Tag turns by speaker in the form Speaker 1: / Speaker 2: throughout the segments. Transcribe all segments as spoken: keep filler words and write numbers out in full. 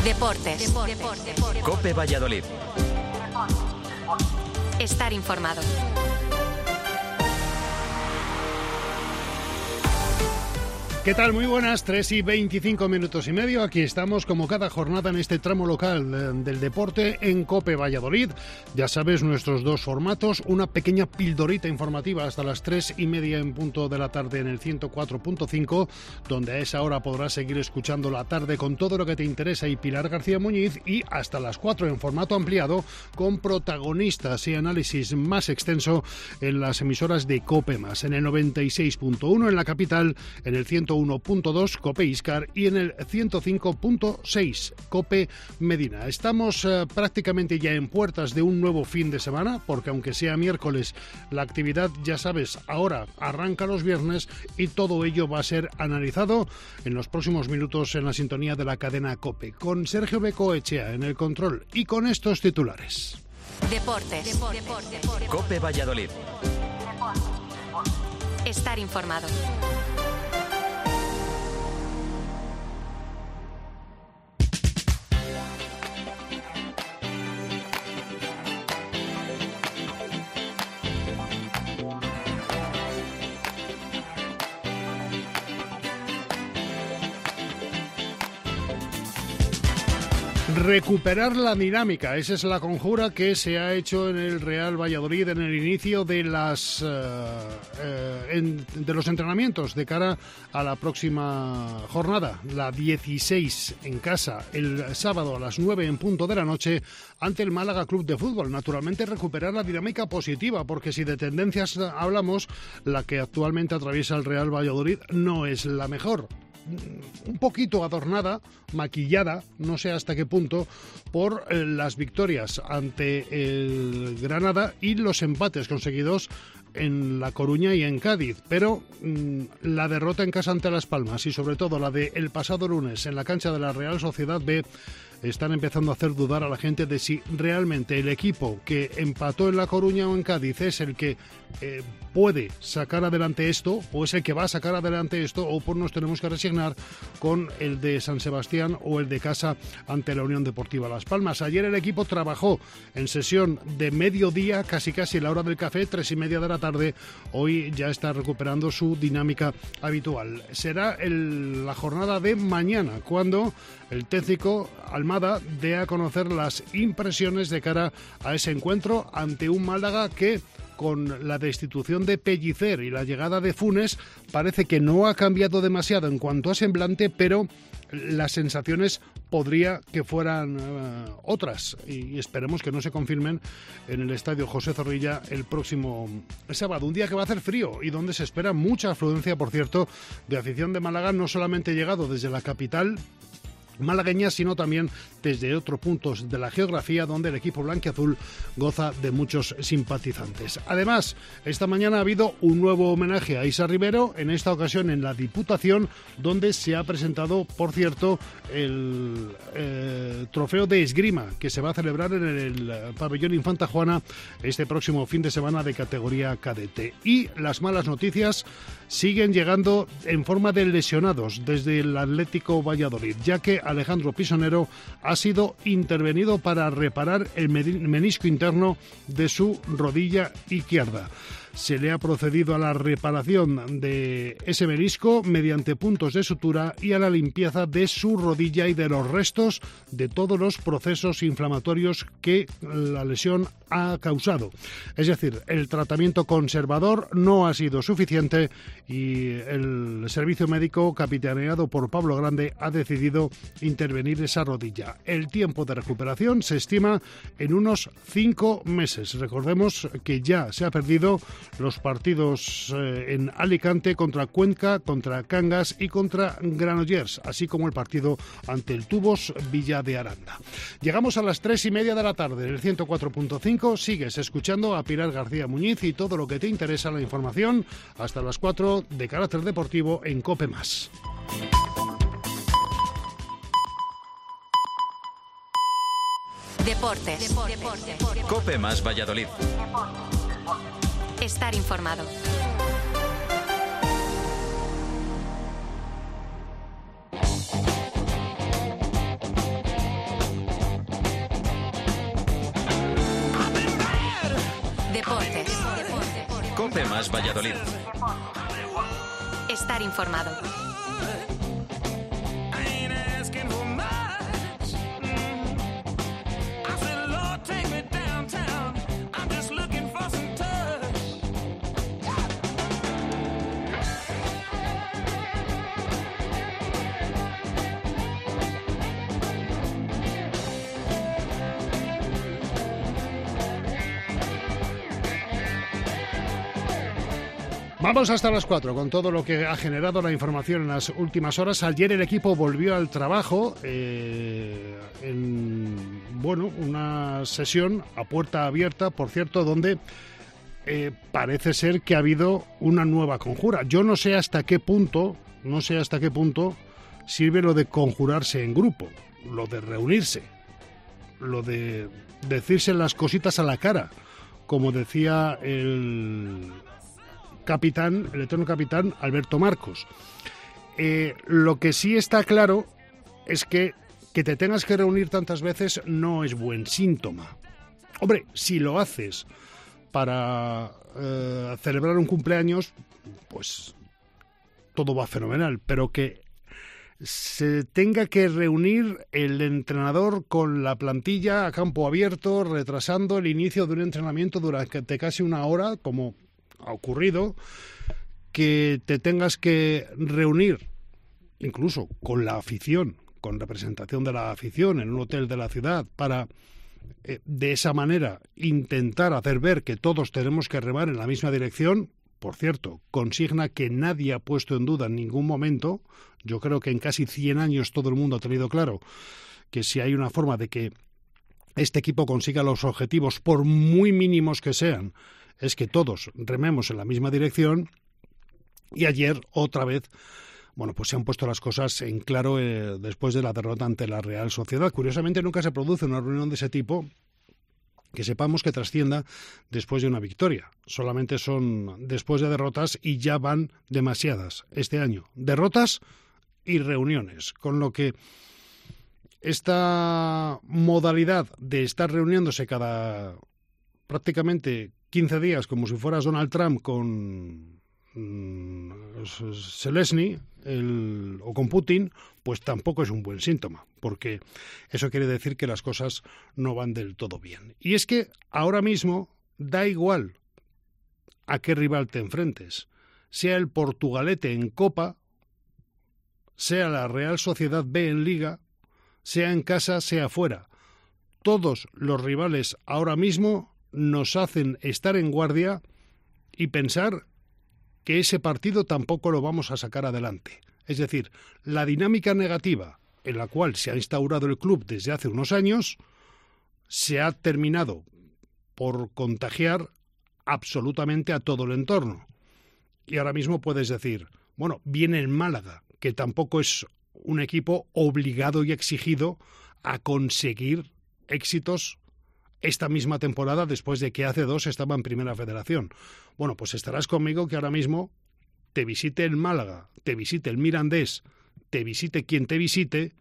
Speaker 1: Deportes. Deportes.
Speaker 2: COPE Valladolid.
Speaker 1: Estar informado.
Speaker 3: ¿Qué tal? Muy buenas, tres y veinticinco minutos y medio. Aquí estamos como cada jornada en este tramo local del deporte en COPE Valladolid. Ya sabes, nuestros dos formatos, una pequeña pildorita informativa hasta las tres y media en punto de la tarde en el ciento cuatro punto cinco, donde a esa hora podrás seguir escuchando la tarde con todo lo que te interesa, y Pilar García Muñiz, y hasta las cuatro en formato ampliado con protagonistas y análisis más extenso en las emisoras de COPE Más, en el noventa y seis punto uno en la capital, en el ciento uno punto dos COPE Iscar y en el ciento cinco punto seis COPE Medina. Estamos eh, prácticamente ya en puertas de un nuevo fin de semana, porque aunque sea miércoles, la actividad, ya sabes, ahora arranca los viernes, y todo ello va a ser analizado en los próximos minutos en la sintonía de la cadena COPE, con Sergio Becoechea en el control y con estos titulares.
Speaker 1: Deportes. Deportes. Deportes.
Speaker 2: COPE Valladolid.
Speaker 1: Estar informado.
Speaker 3: Recuperar la dinámica, esa es la conjura que se ha hecho en el Real Valladolid en el inicio de las uh, uh, en, de los entrenamientos de cara a la próxima jornada, la dieciséis, en casa el sábado a las nueve en punto de la noche ante el Málaga Club de Fútbol. Naturalmente, recuperar la dinámica positiva, porque si de tendencias hablamos, la que actualmente atraviesa el Real Valladolid no es la mejor. Un poquito adornada, maquillada, no sé hasta qué punto, por eh, las victorias ante el Granada y los empates conseguidos en La Coruña y en Cádiz, pero mmm, la derrota en casa ante Las Palmas y sobre todo la de el pasado lunes en la cancha de la Real Sociedad B están empezando a hacer dudar a la gente de si realmente el equipo que empató en La Coruña o en Cádiz es el que eh, puede sacar adelante esto, o es el que va a sacar adelante esto, o pues nos tenemos que resignar con el de San Sebastián o el de casa ante la Unión Deportiva Las Palmas. Ayer el equipo trabajó en sesión de mediodía, casi casi la hora del café, tres y media de la tarde. Hoy ya está recuperando su dinámica habitual. Será el, la jornada de mañana cuando el técnico Almada dé a conocer las impresiones de cara a ese encuentro ante un Málaga que, con la destitución de Pellicer y la llegada de Funes, parece que no ha cambiado demasiado en cuanto a semblante, pero las sensaciones podría que fueran uh, otras, y esperemos que no se confirmen en el estadio José Zorrilla el próximo sábado, un día que va a hacer frío y donde se espera mucha afluencia, por cierto, de afición de Málaga, no solamente llegado desde la capital malagueña, sino también desde otros puntos de la geografía donde el equipo blanquiazul goza de muchos simpatizantes. Además, esta mañana ha habido un nuevo homenaje a Isa Rivero, en esta ocasión en la Diputación, donde se ha presentado, por cierto, el eh, trofeo de esgrima que se va a celebrar en el pabellón Infanta Juana este próximo fin de semana de categoría cadete. Y las malas noticias siguen llegando en forma de lesionados desde el Atlético Valladolid, ya que Alejandro Pisonero ha sido intervenido para reparar el menisco interno de su rodilla izquierda. Se le ha procedido a la reparación de ese menisco mediante puntos de sutura y a la limpieza de su rodilla y de los restos de todos los procesos inflamatorios que la lesión ha causado. Es decir, el tratamiento conservador no ha sido suficiente y el servicio médico, capitaneado por Pablo Grande, ha decidido intervenir esa rodilla. El tiempo de recuperación se estima en unos cinco meses. Recordemos que ya se ha perdido los partidos eh, en Alicante contra Cuenca, contra Cangas y contra Granollers, así como el partido ante el Tubos Villa de Aranda. Llegamos a las tres y media de la tarde en el ciento cuatro punto cinco. Sigues escuchando a Pilar García Muñiz y todo lo que te interesa, la información, hasta las cuatro de carácter deportivo en COPE Más.
Speaker 1: Deportes. Deportes. Deportes.
Speaker 2: COPE Más Valladolid.
Speaker 1: Estar informado.
Speaker 2: Cope más Valladolid.
Speaker 1: Estar informado.
Speaker 3: Vamos hasta las cuatro con todo lo que ha generado la información en las últimas horas. Ayer el equipo volvió al trabajo eh, en bueno una sesión a puerta abierta, por cierto, donde eh, parece ser que ha habido una nueva conjura. Yo no sé hasta qué punto, no sé hasta qué punto sirve lo de conjurarse en grupo, lo de reunirse, lo de decirse las cositas a la cara, como decía el capitán, el eterno capitán Alberto Marcos. Eh, lo que sí está claro es que que te tengas que reunir tantas veces no es buen síntoma. Hombre, si lo haces para eh, celebrar un cumpleaños, pues todo va fenomenal, pero que se tenga que reunir el entrenador con la plantilla a campo abierto, retrasando el inicio de un entrenamiento durante casi una hora, como ha ocurrido, que te tengas que reunir incluso con la afición, con representación de la afición en un hotel de la ciudad para eh, de esa manera intentar hacer ver que todos tenemos que remar en la misma dirección. Por cierto, consigna que nadie ha puesto en duda en ningún momento. Yo creo que en casi cien años todo el mundo ha tenido claro que si hay una forma de que este equipo consiga los objetivos, por muy mínimos que sean, es que todos rememos en la misma dirección. Y ayer, otra vez, bueno, pues se han puesto las cosas en claro eh, después de la derrota ante la Real Sociedad. Curiosamente, nunca se produce una reunión de ese tipo que sepamos que trascienda después de una victoria. Solamente son después de derrotas y ya van demasiadas este año. Derrotas y reuniones, con lo que esta modalidad de estar reuniéndose cada prácticamente quince días, como si fueras Donald Trump con mmm, Zelensky el, o con Putin, pues tampoco es un buen síntoma, porque eso quiere decir que las cosas no van del todo bien. Y es que ahora mismo da igual a qué rival te enfrentes, sea el Portugalete en Copa, sea la Real Sociedad B en Liga, sea en casa, sea fuera. Todos los rivales ahora mismo nos hacen estar en guardia y pensar que ese partido tampoco lo vamos a sacar adelante. Es decir, la dinámica negativa en la cual se ha instaurado el club desde hace unos años se ha terminado por contagiar absolutamente a todo el entorno. Y ahora mismo puedes decir, bueno, viene el Málaga, que tampoco es un equipo obligado y exigido a conseguir éxitos esta misma temporada después de que hace dos estaba en Primera Federación. Bueno, pues estarás conmigo que ahora mismo te visite el Málaga, te visite el Mirandés, te visite quien te visite,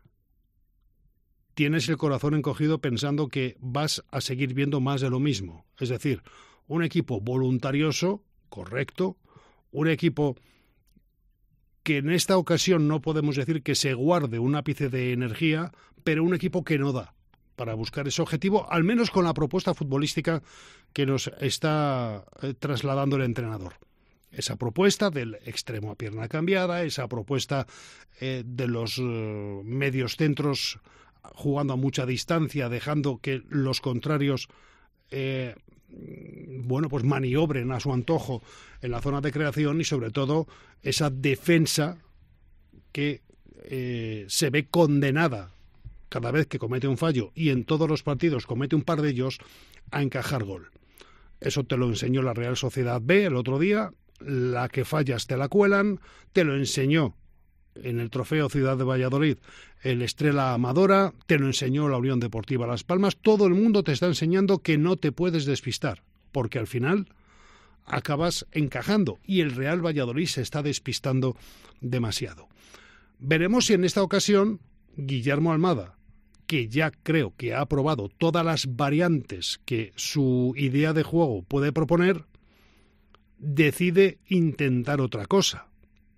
Speaker 3: tienes el corazón encogido pensando que vas a seguir viendo más de lo mismo. Es decir, un equipo voluntarioso, correcto, un equipo que en esta ocasión no podemos decir que se guarde un ápice de energía, pero un equipo que no da para buscar ese objetivo, al menos con la propuesta futbolística que nos está eh, trasladando el entrenador. Esa propuesta del extremo a pierna cambiada, esa propuesta eh, de los eh, medios centros jugando a mucha distancia, dejando que los contrarios eh, bueno, pues maniobren a su antojo en la zona de creación, y sobre todo esa defensa que eh, se ve condenada cada vez que comete un fallo, y en todos los partidos comete un par de ellos, a encajar gol. Eso te lo enseñó la Real Sociedad B el otro día, la que fallas te la cuelan, te lo enseñó en el Trofeo Ciudad de Valladolid el Estrella Amadora, te lo enseñó la Unión Deportiva Las Palmas. Todo el mundo te está enseñando que no te puedes despistar, porque al final acabas encajando, y el Real Valladolid se está despistando demasiado. Veremos si en esta ocasión Guillermo Almada, que ya creo que ha probado todas las variantes que su idea de juego puede proponer, decide intentar otra cosa.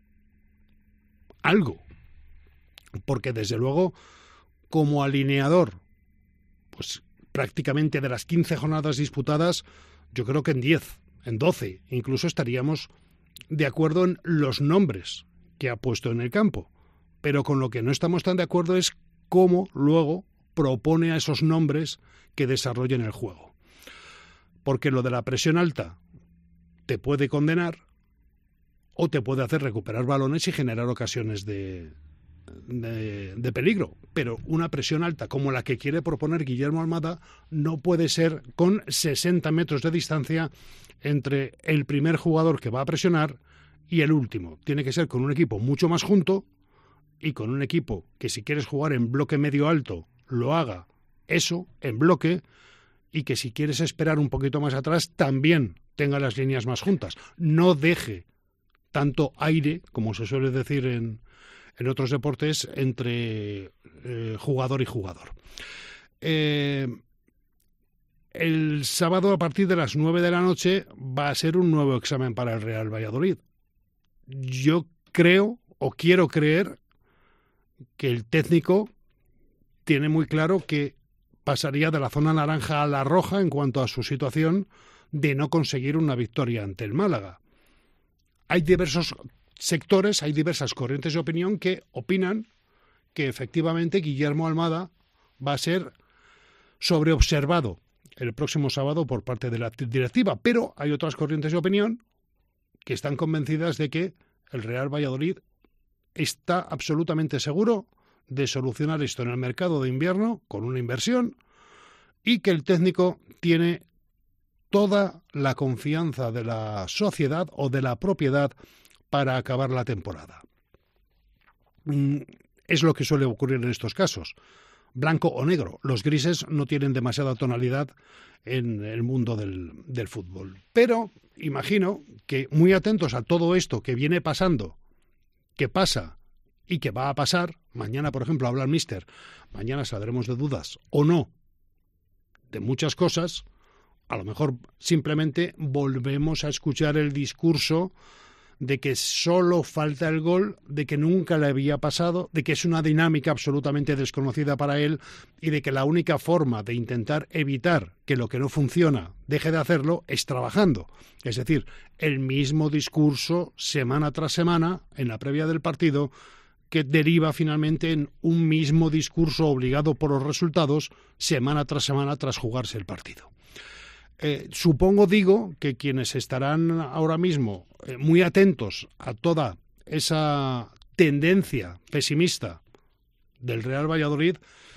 Speaker 3: Algo. Porque desde luego, como alineador, pues prácticamente de las quince jornadas disputadas, yo creo que en diez, en doce, incluso estaríamos de acuerdo en los nombres que ha puesto en el campo. Pero con lo que no estamos tan de acuerdo es cómo luego propone a esos nombres que desarrollen el juego. Porque lo de la presión alta te puede condenar o te puede hacer recuperar balones y generar ocasiones de, de, de peligro. Pero una presión alta como la que quiere proponer Guillermo Almada no puede ser con sesenta metros de distancia entre el primer jugador que va a presionar y el último. Tiene que ser con un equipo mucho más junto y con un equipo que, si quieres jugar en bloque medio alto, lo haga eso, en bloque, y que si quieres esperar un poquito más atrás, también tenga las líneas más juntas. No deje tanto aire, como se suele decir en, en otros deportes, entre eh, jugador y jugador. Eh, el sábado, a partir de las nueve de la noche, va a ser un nuevo examen para el Real Valladolid. Yo creo, o quiero creer, que el técnico tiene muy claro que pasaría de la zona naranja a la roja en cuanto a su situación de no conseguir una victoria ante el Málaga. Hay diversos sectores, hay diversas corrientes de opinión que opinan que efectivamente Guillermo Almada va a ser sobreobservado el próximo sábado por parte de la directiva, pero hay otras corrientes de opinión que están convencidas de que el Real Valladolid está absolutamente seguro de solucionar esto en el mercado de invierno con una inversión y que el técnico tiene toda la confianza de la sociedad o de la propiedad para acabar la temporada. Es lo que suele ocurrir en estos casos. Blanco o negro. Los grises no tienen demasiada tonalidad en el mundo del, del fútbol. Pero imagino que muy atentos a todo esto que viene pasando, que pasa y que va a pasar, mañana, por ejemplo, habla el míster, mañana saldremos de dudas o no de muchas cosas, a lo mejor simplemente volvemos a escuchar el discurso de que solo falta el gol, de que nunca le había pasado, de que es una dinámica absolutamente desconocida para él y de que la única forma de intentar evitar que lo que no funciona deje de hacerlo es trabajando. Es decir, el mismo discurso semana tras semana en la previa del partido que deriva finalmente en un mismo discurso obligado por los resultados semana tras semana tras jugarse el partido. Eh, supongo, digo, que quienes estarán ahora mismo eh, muy atentos a toda esa tendencia pesimista del Real Valladolid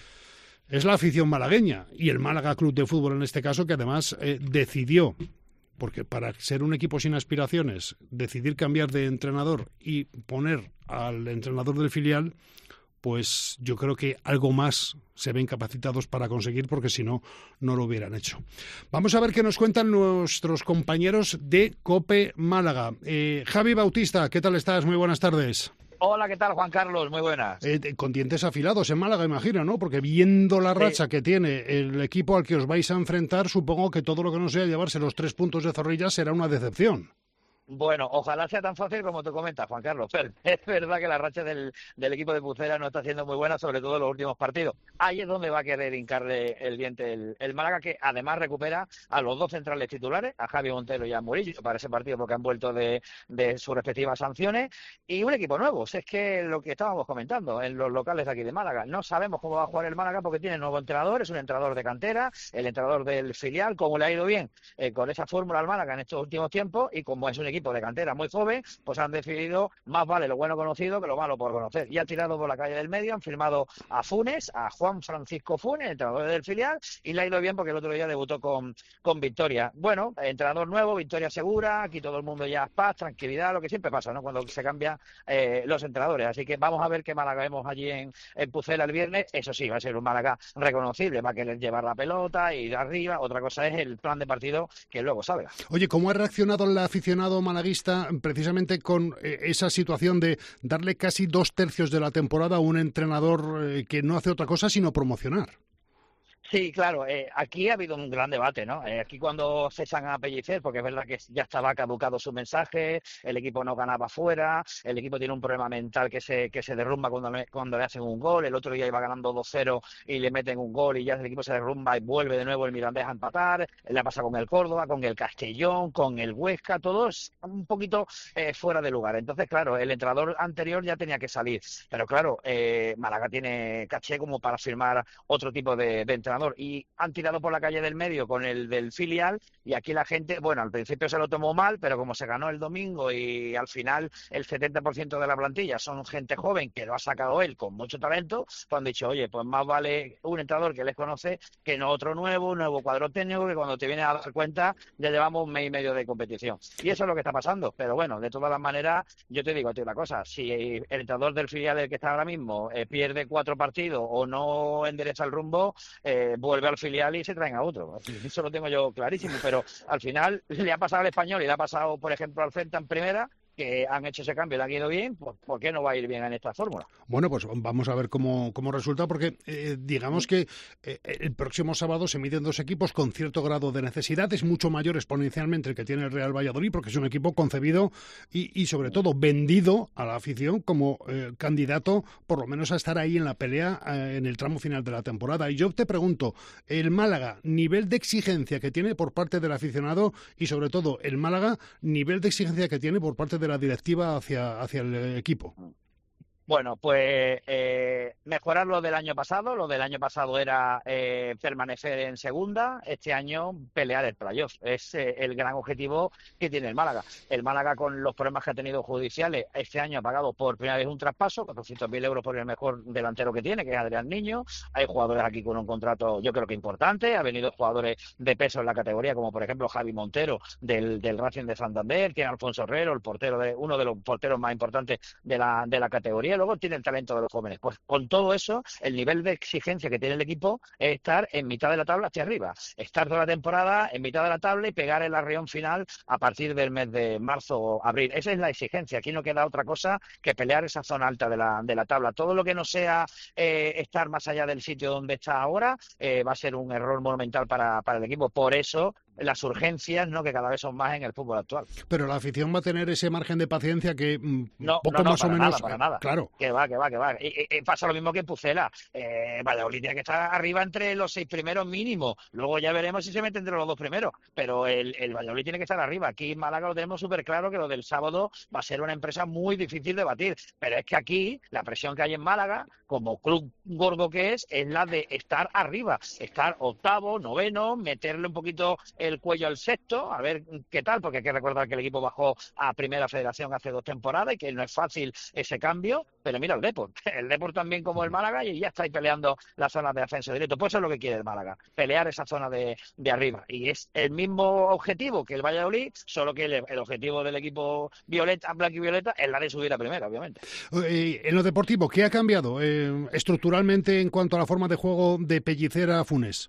Speaker 3: es la afición malagueña y el Málaga Club de Fútbol en este caso, que además eh, decidió, porque para ser un equipo sin aspiraciones, decidir cambiar de entrenador y poner al entrenador del filial, pues yo creo que algo más se ven capacitados para conseguir, porque si no, no lo hubieran hecho. Vamos a ver qué nos cuentan nuestros compañeros de COPE Málaga. Eh, Javi Bautista, ¿qué tal estás? Muy buenas tardes.
Speaker 4: Hola, ¿qué tal, Juan Carlos? Muy buenas.
Speaker 3: Eh, con dientes afilados en Málaga, imagino, ¿no? Porque viendo la racha sí. que tiene el equipo al que os vais a enfrentar, supongo que todo lo que no sea llevarse los tres puntos de Zorrilla será una decepción.
Speaker 4: Bueno, ojalá sea tan fácil como tú comentas, Juan Carlos. Pero es verdad que la racha del, del equipo de Pucela no está siendo muy buena, sobre todo en los últimos partidos. Ahí es donde va a querer hincarle el diente el, el Málaga, que además recupera a los dos centrales titulares, a Javi Montero y a Murillo, para ese partido porque han vuelto de, de sus respectivas sanciones. Y un equipo nuevo. Es que lo que estábamos comentando en los locales de aquí de Málaga. No sabemos cómo va a jugar el Málaga porque tiene nuevo entrenador, es un entrenador de cantera, el entrenador del filial, cómo le ha ido bien eh, con esa fórmula al Málaga en estos últimos tiempos, y como es un equipo de cantera muy joven, pues han decidido más vale lo bueno conocido que lo malo por conocer, y han tirado por la calle del medio, han firmado a Funes, a Juan Francisco Funes, entrenador del filial, y le ha ido bien porque el otro día debutó con, con victoria. Bueno, entrenador nuevo, victoria segura, aquí todo el mundo ya paz, tranquilidad, lo que siempre pasa, ¿no?, cuando se cambian eh, los entrenadores. Así que vamos a ver qué Málaga vemos allí en, en Pucela el viernes. Eso sí, va a ser un Málaga reconocible, va a querer llevar la pelota, ir arriba. Otra cosa es el plan de partido que luego salga.
Speaker 3: Oye, ¿cómo ha reaccionado el aficionado malaguista precisamente con eh, esa situación de darle casi dos tercios de la temporada a un entrenador eh, que no hace otra cosa sino promocionar?
Speaker 4: Sí, claro, eh, aquí ha habido un gran debate, ¿no? Eh, aquí cuando cesan a Pellicer, porque es verdad que ya estaba caducado su mensaje, el equipo no ganaba fuera, el equipo tiene un problema mental que se que se derrumba cuando le, cuando le hacen un gol, el otro día iba ganando dos cero y le meten un gol y ya el equipo se derrumba y vuelve de nuevo el Mirandés a empatar, le ha pasado con el Córdoba, con el Castellón, con el Huesca, todos un poquito eh, fuera de lugar. Entonces, claro, el entrenador anterior ya tenía que salir, pero claro, eh, Málaga tiene caché como para firmar otro tipo de, de entrenador. Y han tirado por la calle del medio con el del filial y aquí la gente, bueno, al principio se lo tomó mal, pero como se ganó el domingo y al final el setenta por ciento de la plantilla son gente joven que lo ha sacado él con mucho talento, pues han dicho, oye, pues más vale un entrenador que les conoce que no otro nuevo, un nuevo cuadro técnico que cuando te vienes a dar cuenta ya llevamos un mes y medio de competición. Y eso es lo que está pasando, pero bueno, de todas las maneras, yo te digo a ti una cosa, si el entrenador del filial del que está ahora mismo eh, pierde cuatro partidos o no endereza el rumbo, eh, vuelve al filial y se traen a otro. Eso lo tengo yo clarísimo, pero al final le ha pasado al Español y le ha pasado, por ejemplo, al Celta en primera, que han hecho ese cambio y le han ido bien, pues ¿por qué no va a ir bien en esta fórmula?
Speaker 3: Bueno, pues vamos a ver cómo, cómo resulta, porque eh, digamos que eh, el próximo sábado se miden dos equipos con cierto grado de necesidad, es mucho mayor exponencialmente el que tiene el Real Valladolid, porque es un equipo concebido y, y sobre todo vendido a la afición como eh, candidato por lo menos a estar ahí en la pelea eh, en el tramo final de la temporada. Y yo te pregunto, el Málaga, nivel de exigencia que tiene por parte del aficionado y sobre todo el Málaga, nivel de exigencia que tiene por parte de la directiva hacia, hacia el equipo.
Speaker 4: Bueno, pues eh, mejorar lo del año pasado. Lo del año pasado era eh, permanecer en segunda. Este año pelear el playoff. Es eh, el gran objetivo que tiene el Málaga. El Málaga, con los problemas que ha tenido judiciales, este año ha pagado por primera vez un traspaso, cuatrocientos mil euros por el mejor delantero que tiene, que es Adrián Niño. Hay jugadores aquí con un contrato, yo creo que importante. Ha venido jugadores de peso en la categoría, como por ejemplo Javi Montero del, del Racing de Santander. Tiene Alfonso Herrero, el portero de uno de los porteros más importantes de la, de la categoría. Luego tiene el talento de los jóvenes. Pues con todo eso, el nivel de exigencia que tiene el equipo es estar en mitad de la tabla hacia arriba. Estar toda la temporada en mitad de la tabla y pegar el arreón final a partir del mes de marzo o abril. Esa es la exigencia. Aquí no queda otra cosa que pelear esa zona alta de la, de la tabla. Todo lo que no sea eh, estar más allá del sitio donde está ahora eh, va a ser un error monumental para, para el equipo. Por eso las urgencias, ¿no?, que cada vez son más en el fútbol actual.
Speaker 3: Pero la afición va a tener ese margen de paciencia que mm,
Speaker 4: no,
Speaker 3: poco
Speaker 4: no, no,
Speaker 3: más
Speaker 4: para
Speaker 3: o menos...
Speaker 4: nada, para nada.
Speaker 3: Claro.
Speaker 4: Que va, que va, que va. Y, y, y pasa lo mismo que en Pucela. Eh, Valladolid tiene que estar arriba entre los seis primeros mínimo. Luego ya veremos si se mete entre los dos primeros. Pero el, el Valladolid tiene que estar arriba. Aquí en Málaga lo tenemos súper claro que lo del sábado va a ser una empresa muy difícil de batir. Pero es que aquí la presión que hay en Málaga, como club gordo que es, es la de estar arriba. Estar octavo, noveno, meterle un poquito el cuello al sexto, a ver qué tal, porque hay que recordar que el equipo bajó a Primera Federación hace dos temporadas y que no es fácil ese cambio, pero mira el Depor, el Depor también como el Málaga y ya está ahí peleando la zona de ascenso directo, pues eso es lo que quiere el Málaga, pelear esa zona de, de arriba, y es el mismo objetivo que el Valladolid, solo que el, el objetivo del equipo violeta, blanco y violeta es la de subir a Primera, obviamente.
Speaker 3: Eh, en lo deportivo, ¿qué ha cambiado eh, estructuralmente en cuanto a la forma de juego de Pellicer a Funes?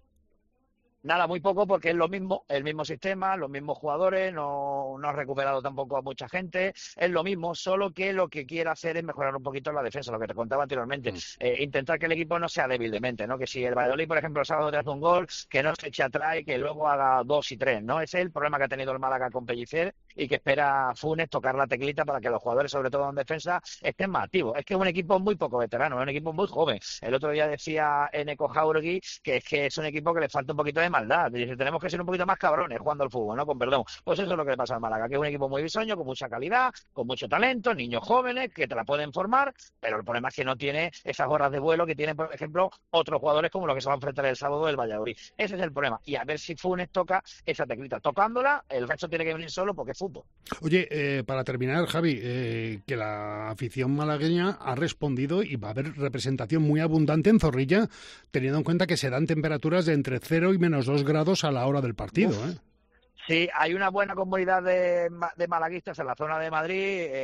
Speaker 4: Nada, muy poco, porque es lo mismo, el mismo sistema, los mismos jugadores, no, no ha recuperado tampoco a mucha gente, es lo mismo, solo que lo que quiere hacer es mejorar un poquito la defensa, lo que te contaba anteriormente, mm. eh, intentar que el equipo no sea débil de mente, ¿no? Que si el Valladolid, por ejemplo, el sábado te hace un gol, que no se eche atrás y que luego haga dos y tres, ¿no? Ese es el problema que ha tenido el Málaga con Pellicer y que espera Funes tocar la teclita para que los jugadores, sobre todo en defensa, estén más activos. Es que es un equipo muy poco veterano, es un equipo muy joven. El otro día decía Eneco Jauregui que es que es un equipo que le falta un poquito de maldad. Dice, tenemos que ser un poquito más cabrones jugando al fútbol, ¿no? Con perdón. Pues eso es lo que le pasa al Málaga, que es un equipo muy bisoño, con mucha calidad, con mucho talento, niños jóvenes que te la pueden formar, pero el problema es que no tiene esas horas de vuelo que tienen, por ejemplo, otros jugadores como los que se van a enfrentar el sábado del Valladolid. Ese es el problema. Y a ver si Funes toca esa teclita. Tocándola, el resto tiene que venir solo porque es fútbol.
Speaker 3: Oye, eh, para terminar, Javi, eh, que la afición malagueña ha respondido y va a haber representación muy abundante en Zorrilla, teniendo en cuenta que se dan temperaturas de entre cero y menos dos grados a la hora del partido, ¿eh?
Speaker 4: Sí, hay una buena comunidad de, de malaguistas en la zona de Madrid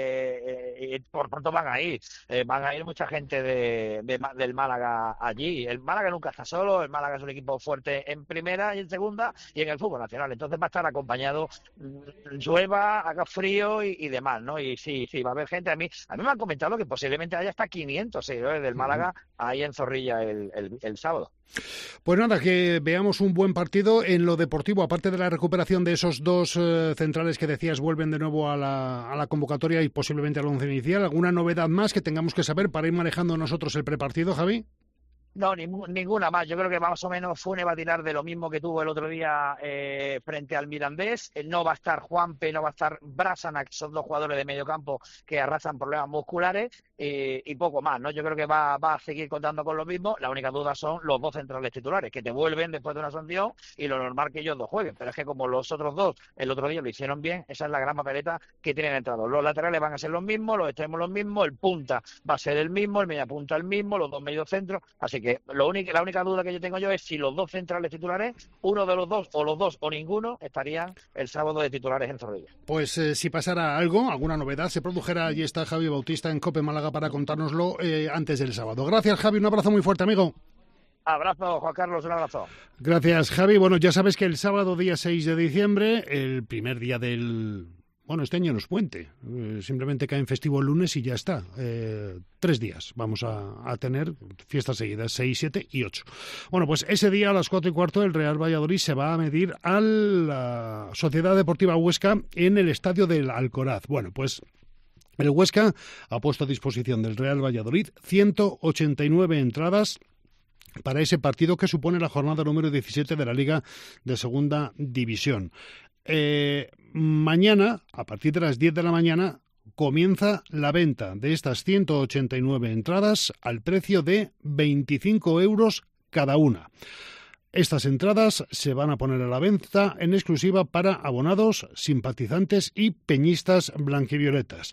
Speaker 4: eh, eh, y por tanto van a ir. Eh, van a ir mucha gente de, de, del Málaga allí. El Málaga nunca está solo, el Málaga es un equipo fuerte en primera y en segunda y en el fútbol nacional. Entonces va a estar acompañado, llueva, haga frío y, y demás, ¿no? Y sí, sí, va a haber gente. A mí, a mí me han comentado que posiblemente haya hasta quinientos seguidores del Málaga ahí en Zorrilla el, el, el sábado.
Speaker 3: Pues nada, que veamos un buen partido en lo deportivo, aparte de la recuperación de esos dos eh, centrales que decías vuelven de nuevo a la, a la convocatoria y posiblemente al once inicial. ¿Alguna novedad más que tengamos que saber para ir manejando nosotros el prepartido, Javi?
Speaker 4: No, ni, ninguna más. Yo creo que más o menos Funes va a tirar de lo mismo que tuvo el otro día eh, frente al Mirandés. Eh, no va a estar Juanpe, no va a estar Brasana, que son dos jugadores de medio campo que arrastran problemas musculares, eh, y poco más, ¿no? Yo creo que va, va a seguir contando con lo mismo. La única duda son los dos centrales titulares, que te vuelven después de una sanción y lo normal que ellos dos jueguen. Pero es que como los otros dos el otro día lo hicieron bien, esa es la gran papeleta que tienen entrado. Los laterales van a ser los mismos, los extremos los mismos, el punta va a ser el mismo, el media punta el mismo, los dos medios centros. Así que lo único, la única duda que yo tengo yo es si los dos centrales titulares, uno de los dos, o los dos, o ninguno, estarían el sábado de titulares en Zorrilla.
Speaker 3: Pues eh, si pasara algo, alguna novedad, se produjera, allí está Javi Bautista en COPE Málaga para contárnoslo eh, antes del sábado. Gracias, Javi, un abrazo muy fuerte, amigo.
Speaker 4: Abrazo, Juan Carlos, un abrazo.
Speaker 3: Gracias, Javi. Bueno, ya sabes que el sábado, día seis de diciembre, el primer día del... Bueno, este año no es puente, eh, simplemente cae en festivo el lunes y ya está. Eh, tres días vamos a, a tener fiestas seguidas, seis, siete y ocho. Bueno, pues ese día a las cuatro y cuarto el Real Valladolid se va a medir a la Sociedad Deportiva Huesca en el estadio del Alcoraz. Bueno, pues el Huesca ha puesto a disposición del Real Valladolid ciento ochenta y nueve entradas para ese partido que supone la jornada número diecisiete de la Liga de Segunda División. Eh, mañana, a partir de las diez de la mañana, comienza la venta de estas ciento ochenta y nueve entradas al precio de veinticinco euros cada una. Estas entradas se van a poner a la venta en exclusiva para abonados, simpatizantes y peñistas blanquivioletas.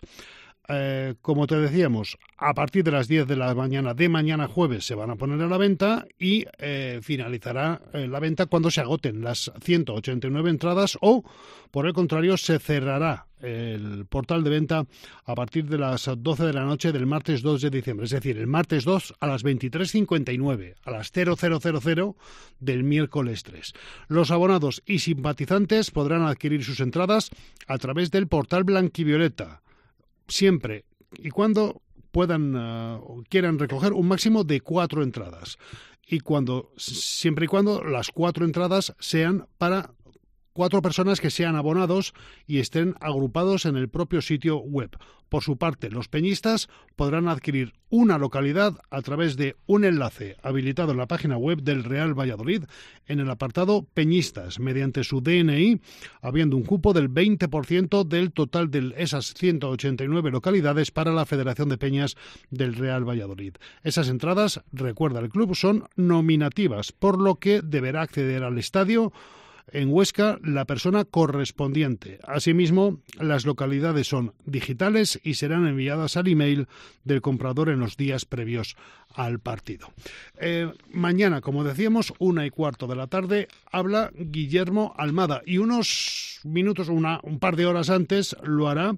Speaker 3: Eh, como te decíamos, a partir de las diez de la mañana de mañana jueves se van a poner a la venta y eh, finalizará eh, la venta cuando se agoten las ciento ochenta y nueve entradas o, por el contrario, se cerrará el portal de venta a partir de las doce de la noche del martes dos de diciembre, es decir, el martes dos a las veintitrés cincuenta y nueve, a las cero cero cero cero del miércoles tres. Los abonados y simpatizantes podrán adquirir sus entradas a través del portal blanquivioleta, siempre y cuando puedan uh, o quieran recoger un máximo de cuatro entradas y cuando siempre y cuando las cuatro entradas sean para cuatro personas que sean abonados y estén agrupados en el propio sitio web. Por su parte, los peñistas podrán adquirir una localidad a través de un enlace habilitado en la página web del Real Valladolid en el apartado Peñistas, mediante su D N I, habiendo un cupo del veinte por ciento del total de esas ciento ochenta y nueve localidades para la Federación de Peñas del Real Valladolid. Esas entradas, recuerda el club, son nominativas, por lo que deberá acceder al estadio en Huesca la persona correspondiente. Asimismo, las localidades son digitales y serán enviadas al email del comprador en los días previos al partido. Eh, mañana, como decíamos, una y cuarto de la tarde, habla Guillermo Almada y unos minutos, una, un par de horas antes, lo hará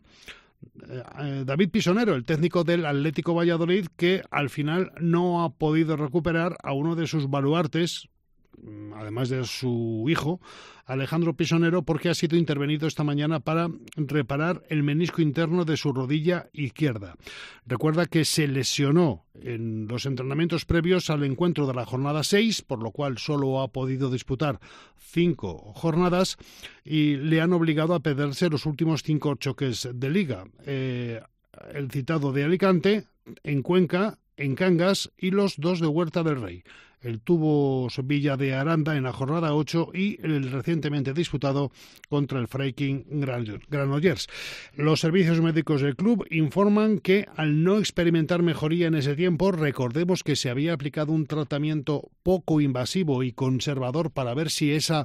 Speaker 3: eh, David Pisonero, el técnico del Atlético Valladolid, que al final no ha podido recuperar a uno de sus baluartes, además de su hijo, Alejandro Pisonero, porque ha sido intervenido esta mañana para reparar el menisco interno de su rodilla izquierda. Recuerda que se lesionó en los entrenamientos previos al encuentro de la jornada seis, por lo cual solo ha podido disputar cinco jornadas y le han obligado a perderse los últimos cinco choques de liga. Eh, el citado de Alicante, en Cuenca, en Cangas y los dos de Huerta del Rey. El Tubos Villa de Aranda en la jornada ocho y el recientemente disputado contra el Freiking Granollers. Los servicios médicos del club informan que al no experimentar mejoría en ese tiempo, recordemos que se había aplicado un tratamiento poco invasivo y conservador para ver si esa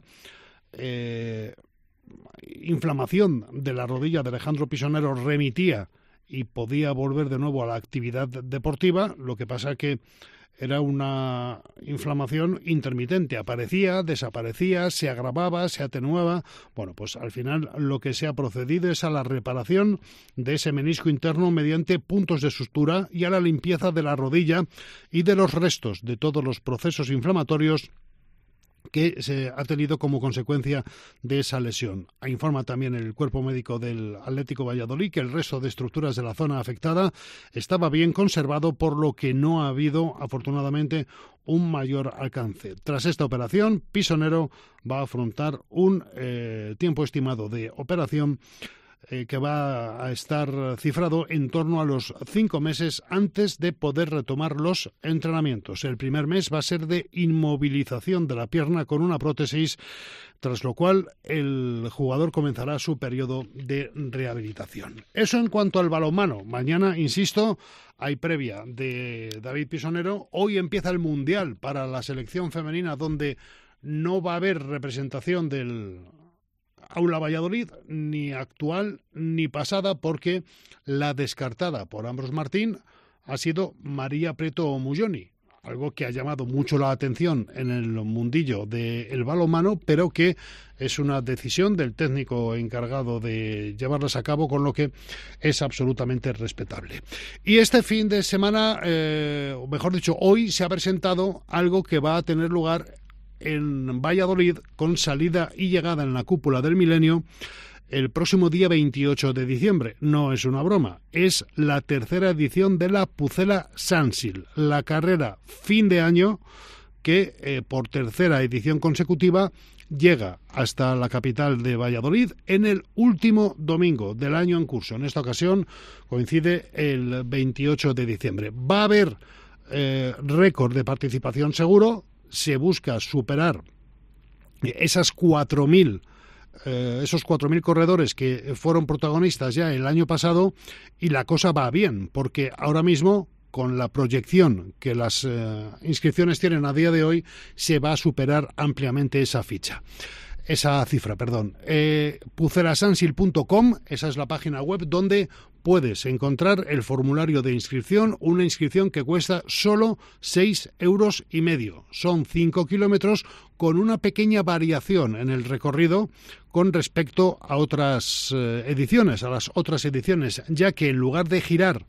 Speaker 3: eh, inflamación de la rodilla de Alejandro Pisonero remitía y podía volver de nuevo a la actividad deportiva. Lo que pasa que era una inflamación intermitente, aparecía, desaparecía, se agravaba, se atenuaba. Bueno, pues al final lo que se ha procedido es a la reparación de ese menisco interno mediante puntos de sutura y a la limpieza de la rodilla y de los restos de todos los procesos inflamatorios que se ha tenido como consecuencia de esa lesión. Informa también el cuerpo médico del Atlético Valladolid que el resto de estructuras de la zona afectada estaba bien conservado, por lo que no ha habido, afortunadamente, un mayor alcance. Tras esta operación, Pisonero va a afrontar un eh, tiempo estimado de operación Eh, que va a estar cifrado en torno a los cinco meses antes de poder retomar los entrenamientos. El primer mes va a ser de inmovilización de la pierna con una prótesis, tras lo cual el jugador comenzará su periodo de rehabilitación. Eso en cuanto al balonmano. Mañana, insisto, hay previa de David Pisonero. Hoy empieza el Mundial para la selección femenina, donde no va a haber representación del Aula Valladolid, ni actual ni pasada, porque la descartada por Ambros Martín ha sido María Preto Mulloni, algo que ha llamado mucho la atención en el mundillo del balonmano, pero que es una decisión del técnico encargado de llevarlas a cabo, con lo que es absolutamente respetable. Y este fin de semana, eh, o mejor dicho, hoy se ha presentado algo que va a tener lugar en Valladolid, con salida y llegada en la Cúpula del Milenio el próximo día veintiocho de diciembre. No es una broma, es la tercera edición de la Pucela Sansil, la carrera fin de año que eh, por tercera edición consecutiva llega hasta la capital de Valladolid en el último domingo del año en curso. En esta ocasión coincide el veintiocho de diciembre. Va a haber eh, récord de participación seguro. Se busca superar esas cuatro mil, eh, esos cuatro mil corredores que fueron protagonistas ya el año pasado, y la cosa va bien, porque ahora mismo, con la proyección que las eh, inscripciones tienen a día de hoy, se va a superar ampliamente esa ficha. Esa cifra, perdón. Eh, pucelasansil punto com, esa es la página web donde puedes encontrar el formulario de inscripción, una inscripción que cuesta solo seis euros y medio. Son cinco kilómetros con una pequeña variación en el recorrido con respecto a otras eh, ediciones, a las otras ediciones, ya que en lugar de girar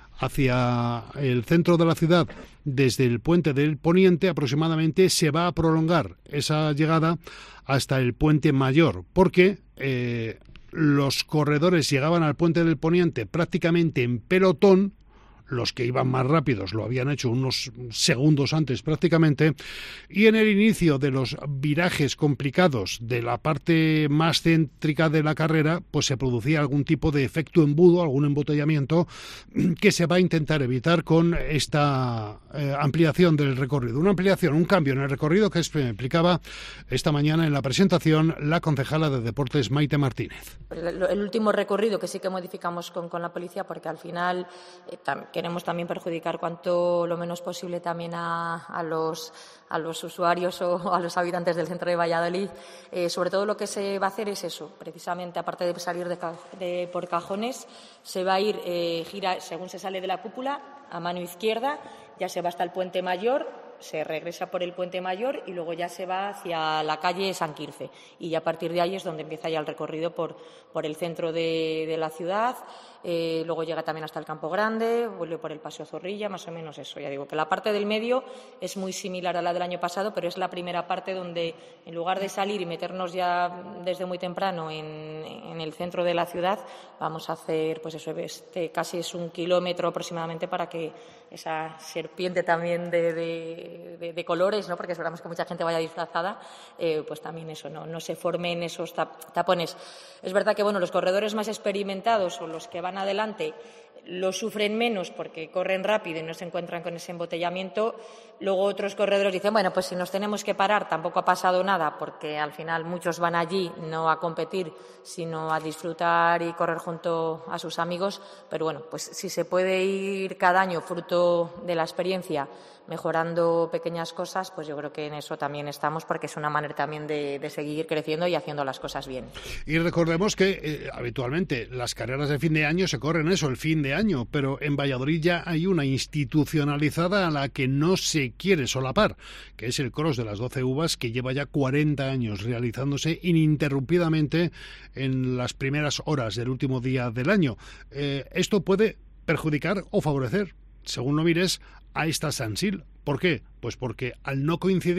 Speaker 3: hacia el centro de la ciudad desde el puente del Poniente, aproximadamente se va a prolongar esa llegada hasta el puente Mayor, porque eh, los corredores llegaban al puente del Poniente prácticamente en pelotón. Los que iban más rápidos lo habían hecho unos segundos antes prácticamente, y en el inicio de los virajes complicados de la parte más céntrica de la carrera, pues se producía algún tipo de efecto embudo, algún embotellamiento que se va a intentar evitar con esta eh, ampliación del recorrido. Una ampliación, un cambio en el recorrido que explicaba esta mañana en la presentación la concejala de Deportes, Maite Martínez.
Speaker 5: El, el último recorrido que sí que modificamos con, con la policía, porque al final eh, tam, queremos también perjudicar cuanto lo menos posible también a, a, los, a los usuarios o a los habitantes del centro de Valladolid. Eh, sobre todo lo que se va a hacer es eso, precisamente, aparte de salir de, de por cajones, se va a ir, eh, gira, según se sale de la cúpula, a mano izquierda, ya se va hasta el Puente Mayor, se regresa por el Puente Mayor y luego ya se va hacia la calle San Quirce. Y ya a partir de ahí es donde empieza ya el recorrido por, por el centro de, de la ciudad. Eh, luego llega también hasta el Campo Grande, vuelve por el Paseo Zorrilla, más o menos eso. Ya digo que la parte del medio es muy similar a la del año pasado, pero es la primera parte donde, en lugar de salir y meternos ya desde muy temprano en, en el centro de la ciudad, vamos a hacer, pues eso, este, casi es un kilómetro aproximadamente, para que esa serpiente también de, de, de, de colores, ¿no? Porque esperamos que mucha gente vaya disfrazada, eh, pues también eso, no, no se formen esos tapones. Es verdad que, bueno, los corredores más experimentados o los que van adelante lo sufren menos porque corren rápido y no se encuentran con ese embotellamiento. Luego otros corredores dicen, bueno, pues si nos tenemos que parar tampoco ha pasado nada, porque al final muchos van allí no a competir, sino a disfrutar y correr junto a sus amigos. Pero bueno, pues si se puede ir cada año, fruto de la experiencia, mejorando pequeñas cosas, pues yo creo que en eso también estamos, porque es una manera también de, de seguir creciendo y haciendo las cosas bien.
Speaker 3: Y recordemos que eh, habitualmente las carreras de fin de año se corren eso, el fin de año, pero en Valladolid ya hay una institucionalizada a la que no se quiere solapar, que es el Cross de las doce Uvas, que lleva ya cuarenta años realizándose ininterrumpidamente en las primeras horas del último día del año. Eh, esto puede perjudicar o favorecer, según lo mires, a esta Sansil. ¿Por qué? Pues porque al no coincidir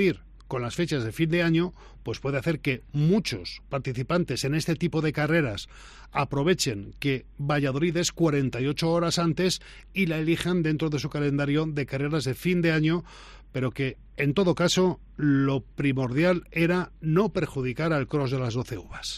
Speaker 3: con las fechas de fin de año, pues puede hacer que muchos participantes en este tipo de carreras aprovechen que Valladolid es cuarenta y ocho horas antes y la elijan dentro de su calendario de carreras de fin de año, pero que, en todo caso, lo primordial era no perjudicar al Cross de las doce uvas.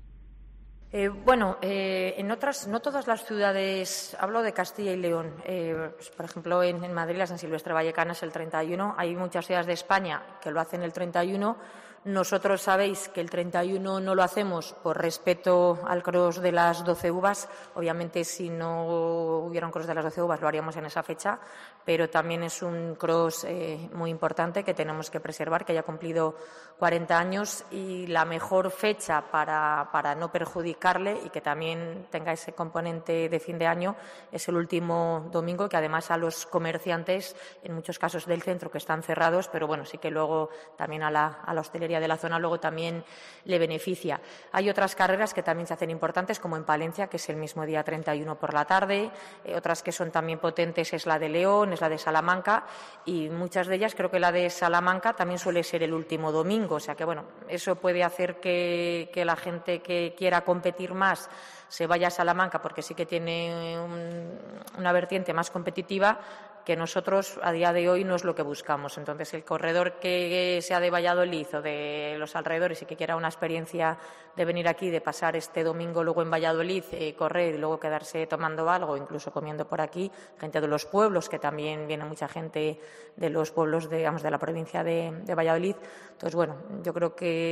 Speaker 5: Eh, bueno, eh, en otras, no todas las ciudades, hablo de Castilla y León, eh, pues, por ejemplo, en, en Madrid, la San Silvestre Vallecana es el treinta y uno, hay muchas ciudades de España que lo hacen el treinta y uno. Nosotros sabéis que el treinta y uno no lo hacemos por respeto al cross de las doce uvas. Obviamente, si no hubiera un cross de las doce uvas, lo haríamos en esa fecha, pero también es un cross eh, muy importante que tenemos que preservar, que haya cumplido cuarenta años, y la mejor fecha para, para no perjudicarle y que también tenga ese componente de fin de año es el último domingo, que además a los comerciantes, en muchos casos del centro, que están cerrados, pero bueno, sí que luego también a la, a la hostelería de la zona luego también le beneficia. Hay otras carreras que también se hacen importantes, como en Palencia, que es el mismo día treinta y uno por la tarde, eh, otras que son también potentes es la de León, es la de Salamanca, y muchas de ellas, creo que la de Salamanca también suele ser el último domingo, o sea que bueno, eso puede hacer que, que la gente que quiera competir más se vaya a Salamanca, porque sí que tiene un, una vertiente más competitiva, que nosotros a día de hoy no es lo que buscamos. Entonces, el corredor que sea de Valladolid o de los alrededores y que quiera una experiencia de venir aquí, de pasar este domingo luego en Valladolid, eh, correr y luego quedarse tomando algo, incluso comiendo por aquí, gente de los pueblos, que también viene mucha gente de los pueblos, de, digamos, de la provincia de, de Valladolid. Entonces, bueno, yo creo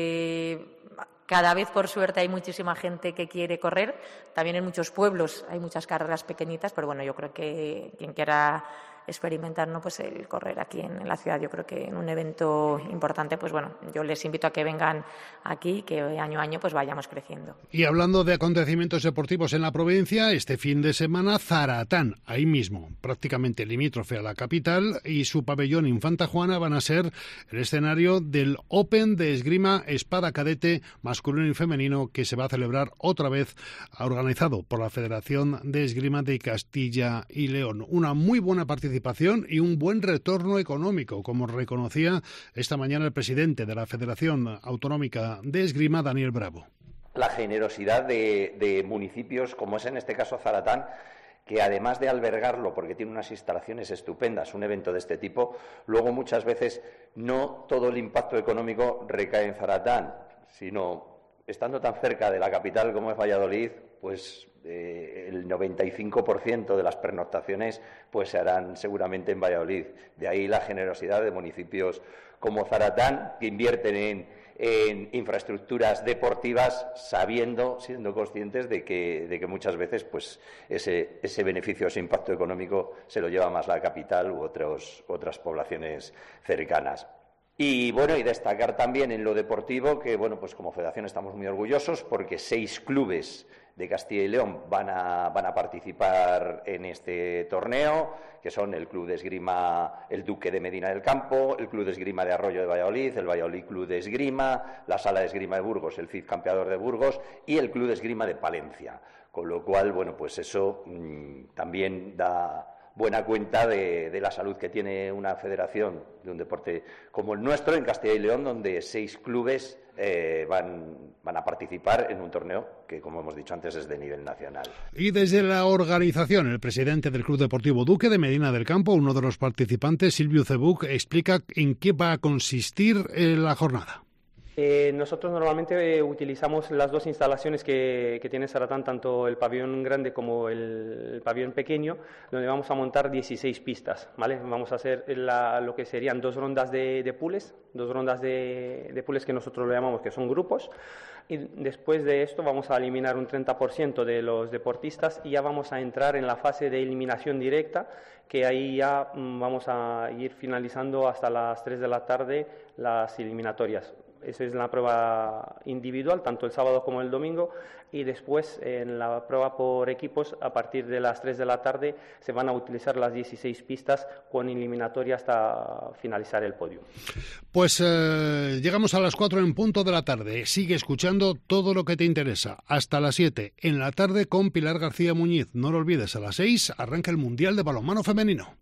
Speaker 5: que cada vez, por suerte, hay muchísima gente que quiere correr. También en muchos pueblos hay muchas carreras pequeñitas, pero bueno, yo creo que quien quiera experimentar, ¿no?, pues el correr aquí en, en la ciudad, yo creo que en un evento importante, pues bueno, yo les invito a que vengan aquí, que año a año pues vayamos creciendo.
Speaker 3: Y hablando de acontecimientos deportivos en la provincia, este fin de semana Zaratán, ahí mismo, prácticamente limítrofe a la capital, y su pabellón Infanta Juana van a ser el escenario del Open de esgrima espada cadete masculino y femenino, que se va a celebrar otra vez, organizado por la Federación de Esgrima de Castilla y León. Una muy buena participación y un buen retorno económico, como reconocía esta mañana el presidente de la Federación Autonómica de Esgrima, Daniel Bravo.
Speaker 6: La generosidad de, de municipios, como es en este caso Zaratán, que además de albergarlo, porque tiene unas instalaciones estupendas, un evento de este tipo, luego muchas veces no todo el impacto económico recae en Zaratán, sino estando tan cerca de la capital como es Valladolid, pues eh, el noventa y cinco por ciento de las pernoctaciones pues se harán seguramente en Valladolid. De ahí la generosidad de municipios como Zaratán, que invierten en, en infraestructuras deportivas, sabiendo, siendo conscientes de que, de que muchas veces pues ese, ese beneficio, ese impacto económico se lo lleva más la capital u otros, otras poblaciones cercanas. Y bueno, y destacar también en lo deportivo que, bueno, pues como federación estamos muy orgullosos porque seis clubes de Castilla y León van a, van a participar en este torneo, que son el Club de Esgrima El Duque de Medina del Campo, el Club de Esgrima de Arroyo de Valladolid, el Valladolid Club de Esgrima, la Sala de Esgrima de Burgos, el C I F Campeador de Burgos y el Club de Esgrima de Palencia. Con lo cual, bueno, pues eso mmm, también da buena cuenta de, de la salud que tiene una federación de un deporte como el nuestro en Castilla y León, donde seis clubes eh, van, van a participar en un torneo que, como hemos dicho antes, es de nivel nacional.
Speaker 3: Y desde la organización, el presidente del Club Deportivo Duque de Medina del Campo, uno de los participantes, Silvio Cebuc, explica en qué va a consistir eh, la jornada.
Speaker 7: Eh, nosotros normalmente eh, utilizamos las dos instalaciones que, que tiene Zaratán, tanto el pabellón grande como el, el pabellón pequeño, donde vamos a montar dieciséis pistas, ¿vale? Vamos a hacer la, lo que serían dos rondas de, de pools, dos rondas de, de pools que nosotros lo llamamos que son grupos, y después de esto vamos a eliminar un treinta por ciento de los deportistas y ya vamos a entrar en la fase de eliminación directa, que ahí ya mm, vamos a ir finalizando hasta las tres de la tarde las eliminatorias. Eso es la prueba individual, tanto el sábado como el domingo, y después en la prueba por equipos, a partir de las tres de la tarde, se van a utilizar las dieciséis pistas con eliminatoria hasta finalizar el podio.
Speaker 3: Pues eh, llegamos a las cuatro en punto de la tarde. Sigue escuchando todo lo que te interesa. Hasta las siete en la tarde con Pilar García Muñiz. No lo olvides, a las seis arranca el Mundial de Balonmano Femenino.